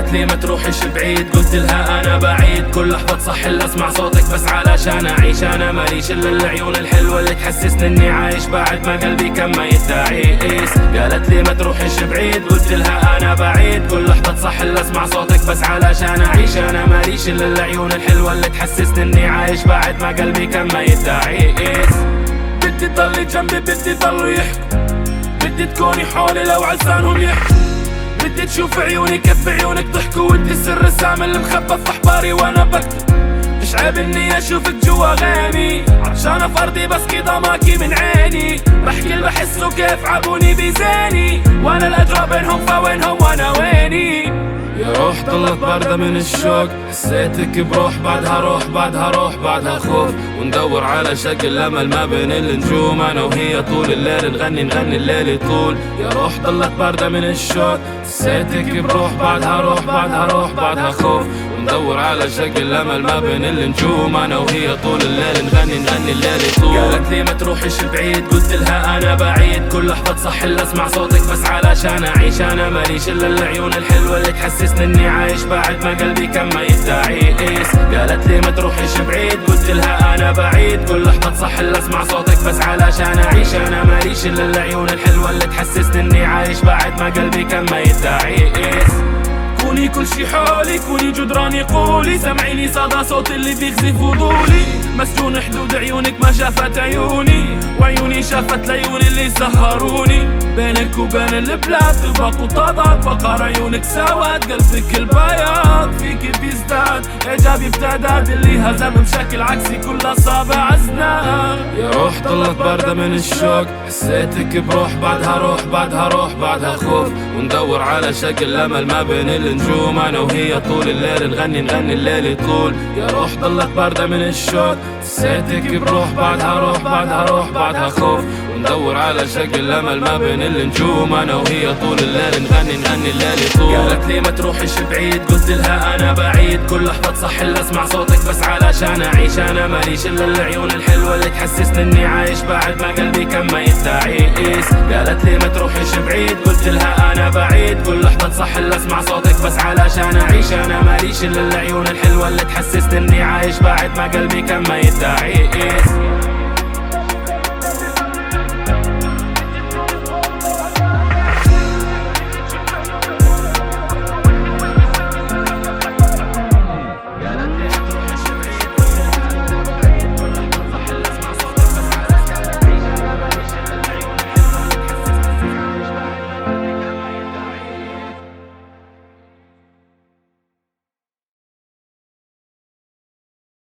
قالت لي ما تروحيش بعيد، قلت لها انا بعيد، كل لحظة تصح اللي اسمع صوتك بس علشان اعيش. انا ماليش الا العيون الحلوة اللي تحسسني اني عايش بعد ما قلبي كان ميت تعيس. قالت لي ما تروحيش بعيد، قلت لها انا بعيد، كل لحظة تصح اللي اسمع صوتك بس علشان اعيش. انا ماليش الا العيون الحلوة اللي تحسسني اني عايش بعد ما قلبي كان ميت تعيس. بدي تضلي جنبي، بدي ضلوا يحكوا، بدي تكوني حولي لو عزانهم يحكوا، بدي تشوف عيوني كيف عيونك ضحكوا، وانت السر السام اللي مخبى في احباري وانا بكتب. مش عيب اني اشوفك جوا غيمي، عطشانة في ارضي بس كده ماكي من عيني، بحكي اللي بحسه كيف عابوني بزيني، وانا الاجرى بينهم فوينهم وانا ويني. يا روح ضلت باردة من الشوق، حسيتك بروح بعدها روح بعدها روح بعدها خوف، وندور على شكل الامل ما بين النجوم، انا وهي طول الليل نغني الليل يطول. يا روح ضلت باردة من الشوق، حسيتك بروح بعدها روح بعدها روح بعدها خوف، وندور على شكل الامل ما بين النجوم، انا وهي طول الليل نغني الليل يطول. قالت لي ما تروحيش بعيد، قلت لها انا بعيد، كل لحظة تصح اللي اسمع صوتك بس علشان اعيش. انا ماليش الا العيون الحلوة اللي تحسسني اني عايش بعد ما قلبي كان ميت تعيس. قالت لي ما تروحيش بعيد، قلت لها انا بعيد، كل لحظة تصح اللي اسمع صوتك بس علشان اعيش. انا ماليش الا العيون الحلوة اللي تحسسني اني عايش بعد ما قلبي كان ميت تعيس. كوني كل شي حولي، كوني جدراني قولي، سمعيني صدى صوت اللي بيغزي فضولي، مسجون حدود عيونك ما شافت عيوني، وعيوني شافت العيون اللي سهروني. بينك وبين البلاد طبق وتضاد، فقر عيونك سواد قلبك البياض، فيك بيزداد ايجابي بتعداد، اللي هزم بشكل عكسي كل اصابع ازناد. يا روح ضلت باردة من الشوق، حسيتك بروح بعدها روح بعدها روح بعدها خوف، وندور على شكل الامل ما بين النجوم، انا وهي طول الليل نغني الليل يطول. يا روح ضلت باردة من الشوق، حسيتك بروح بعدها روح بعدها روح بعدها خوف، وندور على شكل الامل ما بين النجوم، انا وهي طول الليل نغني الليل يطول. قالت لي ما تروحيش بعيد، قلت لها انا بعيد، كل لحظة تصح اللي اسمع صوتك بس علشان اعيش. انا ماليش الا العيون الحلوة اللي تحسسني اني عايش بعد ما قلبي كان ميت تعيس. قالت لي ما تروحيش بعيد، قلت لها انا بعيد، كل لحظة تصح اللي اسمع صوتك بس علشان اعيش. انا ماليش الا العيون الحلوة اللي تحسسني اني عايش بعد ما قلبي كان ميت تعيس.